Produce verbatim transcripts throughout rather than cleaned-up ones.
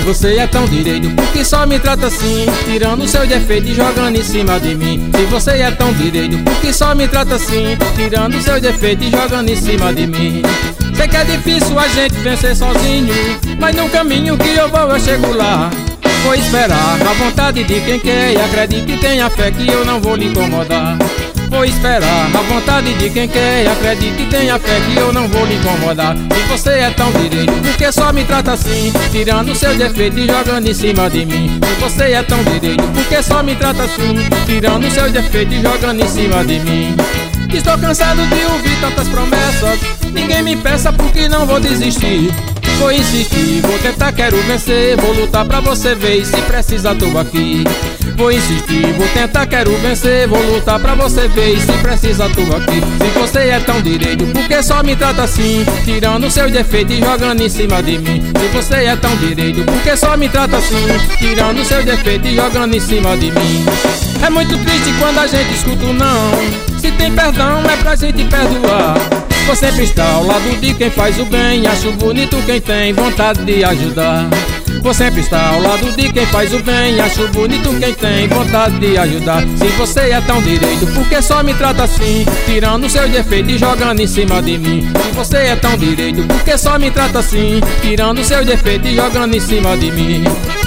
você é tão direito, porque só me trata assim, tirando seu defeito e jogando em cima de mim. Se você é tão direito, porque só me trata assim, tirando seu defeito e jogando em cima de mim. Sei que é difícil a gente vencer sozinho, mas no caminho que eu vou eu chego lá. Vou esperar a vontade de quem quer e acredite e tenha fé que eu não vou lhe incomodar. Vou esperar a vontade de quem quer e acredite e tenha fé que eu não vou lhe incomodar. Se você é tão direito, porque só me trata assim, tirando seu defeito e jogando em cima de mim. Se você é tão direito, porque só me trata assim, tirando seu defeito e jogando em cima de mim. Estou cansado de ouvir tantas promessas, ninguém me peça porque não vou desistir. Vou insistir, vou tentar, quero vencer, vou lutar pra você ver, e se precisa tô aqui. Vou insistir, vou tentar, quero vencer, vou lutar pra você ver, e se precisa tô aqui. Se você é tão direito, porque só me trata assim, tirando seu defeito e jogando em cima de mim. Se você é tão direito, porque só me trata assim, tirando seu defeito e jogando em cima de mim. É muito triste quando a gente escuta o não, se tem perdão é pra gente perdoar. Vou sempre estar ao lado de quem faz o bem, acho bonito quem tem vontade de ajudar. Vou sempre estar ao lado de quem faz o bem, acho bonito quem tem vontade de ajudar. Se você é tão direito, porque só me trata assim, tirando seu defeito e jogando em cima de mim. Se você é tão direito, porque só me trata assim, tirando seu defeito e jogando em cima de mim.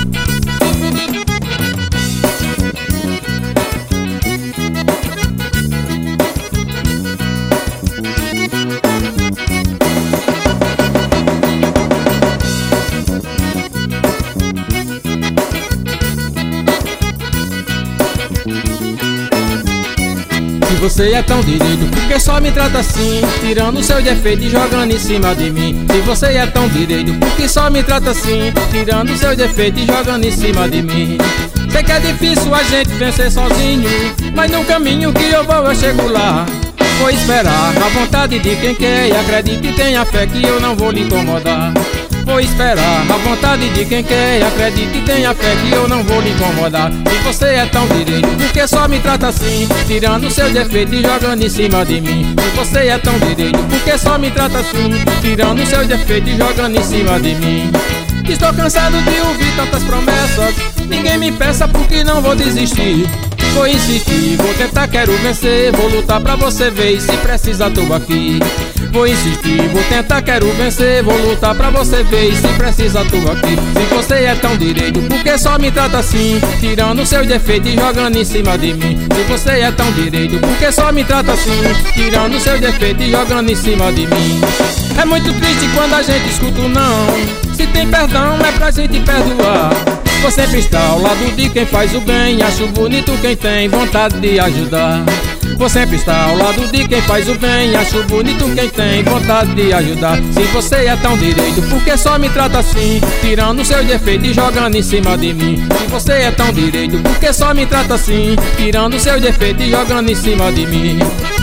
Se você é tão direito, porque só me trata assim, tirando seu defeito e jogando em cima de mim. Se você é tão direito, porque só me trata assim, tirando seu defeito e jogando em cima de mim. Sei que é difícil a gente vencer sozinho, mas no caminho que eu vou eu chego lá. Vou esperar a vontade de quem quer e acredite e tenha fé que eu não vou lhe incomodar. Vou esperar a vontade de quem quer e acredite e tenha fé que eu não vou lhe incomodar. Se você é tão direito, porque só me trata assim, tirando seu defeito e jogando em cima de mim. Se você é tão direito, porque só me trata assim, tirando seu defeito e jogando em cima de mim. Estou cansado de ouvir tantas promessas, ninguém me peça porque não vou desistir. Vou insistir, vou tentar, quero vencer, vou lutar pra você ver, e se precisa tô aqui. Vou insistir, vou tentar, quero vencer, vou lutar pra você ver, e se precisa tô aqui. Se você é tão direito, porque só me trata assim, tirando seu defeito e jogando em cima de mim. Se você é tão direito, porque só me trata assim, tirando seu defeito e jogando em cima de mim. É muito triste quando a gente escuta o não, se tem perdão é pra gente perdoar. Vou sempre estar ao lado de quem faz o bem, acho bonito quem tem vontade de ajudar. Vou sempre estar ao lado de quem faz o bem, acho bonito quem tem vontade de ajudar. Se você é tão direito, porque só me trata assim, tirando seu defeito e jogando em cima de mim. Se você é tão direito, porque só me trata assim, tirando seu defeito e jogando em cima de mim.